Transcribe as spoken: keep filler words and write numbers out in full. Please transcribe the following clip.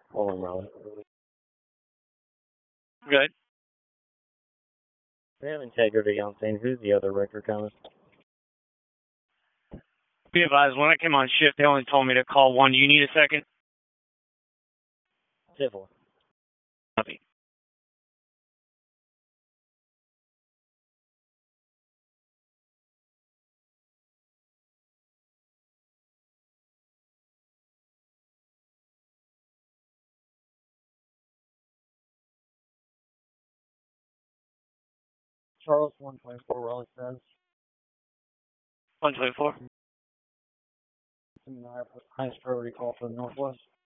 Hold on, brother. Good. We have integrity on scene. Who's the other wrecker coming? Be advised, when I came on shift, they only told me to call one. Do you need a second? Civil. Copy. Charles, one twenty-four, Raleigh says. one twenty-four. Highest priority call for the Northwest.